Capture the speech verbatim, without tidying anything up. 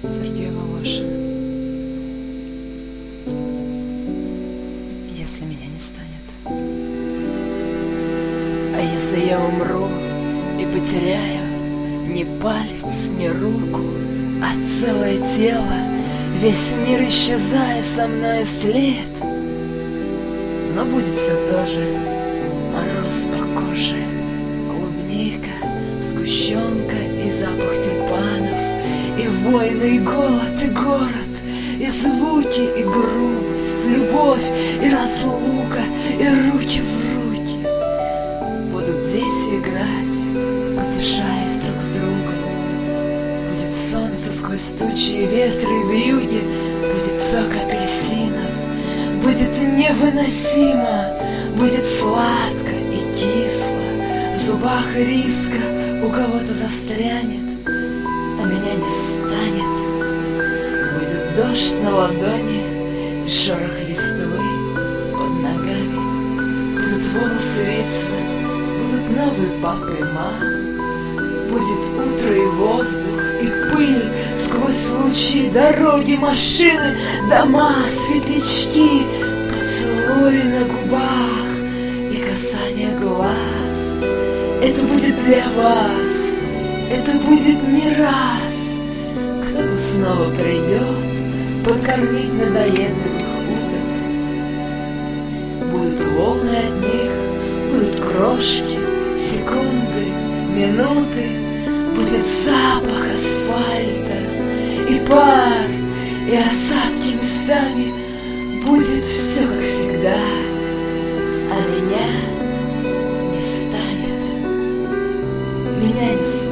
Сергей Волошин. Если меня не станет, а если я умру и потеряю ни палец, ни руку, а целое тело, весь мир исчезая со мной след, но будет все то же: мороз по коже, клубника, сгущенка и запах тюльпанов, и войны, и голод, и город, и звуки, и грубость, любовь, и разлука, и руки в руки. Будут дети играть, потешаясь друг с другом. Будет солнце сквозь тучи и ветры в юге, будет сок апельсинов, будет невыносимо, будет сладко и кисло, в зубах риска у кого-то застрянет, а меня не станет. Будет дождь на ладони и шорох листвы под ногами. Будут волосы виться, будут новые папы и мамы. Будет утро и воздух, и пыль сквозь лучи, дороги, машины, дома, светлячки, поцелуи на губах и касание глаз. Это будет для вас, это будет не раз. Кто-то снова придет подкормить надоедливых уток. Будут волны от них, будут крошки, секунды, минуты. Будет запах асфальта и пар, и осадки местами. Будет все как всегда, а меня не станет. Меня не станет.